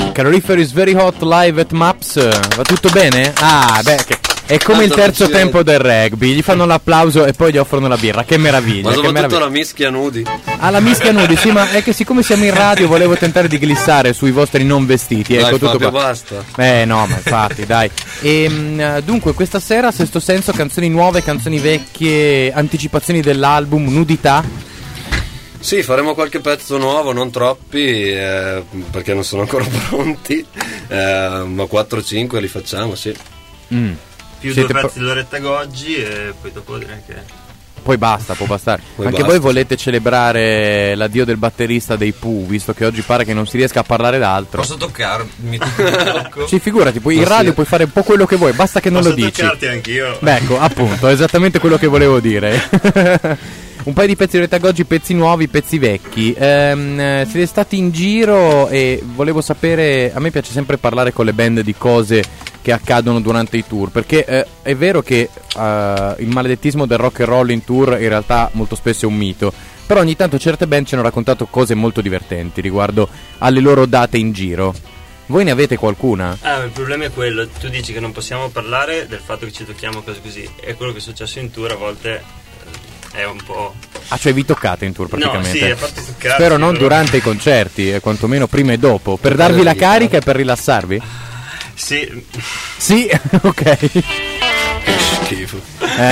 Calorifero is very hot live at Maps. Va tutto bene? Ah, beh, è come il terzo tempo del rugby. Gli fanno l'applauso e poi gli offrono la birra. Che meraviglia. Ma soprattutto che meraviglia. la mischia nudi. Ah, la mischia nudi, sì, ma è che siccome siamo in radio volevo tentare di glissare sui vostri non vestiti. Dai, Ecco, tutto Fabio, qua. basta. No, ma infatti, dai. Dunque, questa sera, Sesto Senso, canzoni nuove, canzoni vecchie, anticipazioni dell'album, nudità. Sì, faremo qualche pezzo nuovo, non troppi, perché non sono ancora pronti, ma 4-5 li facciamo, sì. Più due pezzi di Loretta Goggi e poi dopo direi che... Poi basta, può bastare. Poi Anche basta. voi volete celebrare l'addio del batterista dei Pooh, visto che oggi pare che non si riesca a parlare d'altro. Posso toccarmi? Tocco? Sì, figurati, in radio puoi fare un po' quello che vuoi, basta che non lo dici. Posso toccarti anch'io? Beh, ecco, appunto, è esattamente quello che volevo dire. Un paio di pezzi di Loretta Goggi, pezzi nuovi, pezzi vecchi. Siete stati in giro e volevo sapere, a me piace sempre parlare con le band di cose che accadono durante i tour, perché è vero che il maledettismo del rock and roll in tour in realtà molto spesso è un mito, però ogni tanto certe band ci hanno raccontato cose molto divertenti riguardo alle loro date in giro. Voi ne avete qualcuna? Il problema è quello, tu dici che non possiamo parlare del fatto che ci tocchiamo cose così, e quello che è successo in tour a volte è un po'... Ah, cioè vi toccate in tour praticamente? No, sì, a parte toccare. Spero non durante i concerti, quantomeno prima e dopo, per darvi la carica e per rilassarvi? Sì. Sì, ok. Che schifo.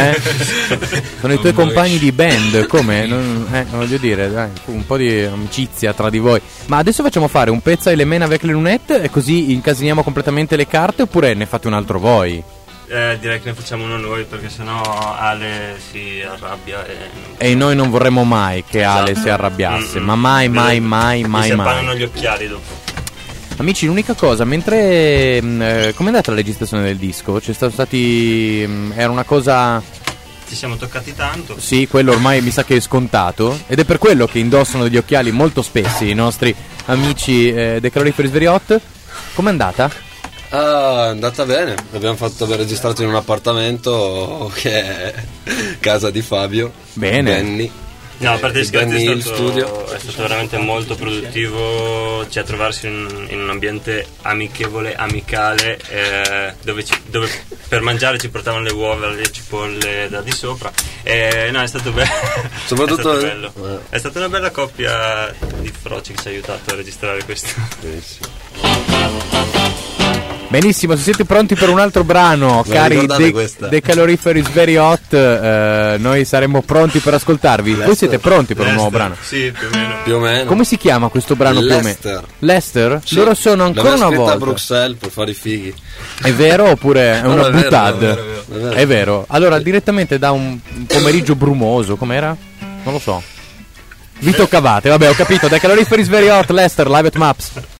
Sono i tuoi compagni di band, come? Voglio dire, dai, un po' di amicizia tra di voi. Ma adesso facciamo fare un pezzo alle Men avec les lunettes e così incasiniamo completamente le carte, oppure ne fate un altro voi? Direi che ne facciamo uno noi, perché sennò Ale si arrabbia e noi non vorremmo mai che Ale si arrabbiasse, ma mai. Si appannano gli occhiali dopo. Amici, l'unica cosa, mentre com'è andata la registrazione del disco? C'è stato stati era una cosa... Ci siamo toccati tanto. Sì, quello ormai mi sa che è scontato, ed è per quello che indossano degli occhiali molto spessi i nostri amici dei Caloriferi Very Hot. Com'è andata? È andata bene, abbiamo registrato in un appartamento che è casa di Fabio. Bene. Benny. No, a parte Benny è il studio. stato veramente molto produttivo, cioè trovarsi in un ambiente amichevole, amicale, dove per mangiare ci portavano le uova, le cipolle da di sopra. No, è stato bello. Soprattutto è stato bello. È stata una bella coppia di froci che ci ha aiutato a registrare questo. Benissimo, se siete pronti per un altro brano, cari dei Caloriferi Very Hot, noi saremmo pronti per ascoltarvi. Voi siete pronti per un nuovo brano? Sì, più o meno. Come si chiama questo brano Lester. più o meno? Lester? Sì. Loro sono ancora una volta a Bruxelles per fare i fighi. È vero oppure è No, una è vero, buttad? è vero. Allora, direttamente da un pomeriggio brumoso, com'era? Non lo so. Vi toccavate, vabbè, ho capito. Dai Caloriferi Very Hot, Lester, live at Maps.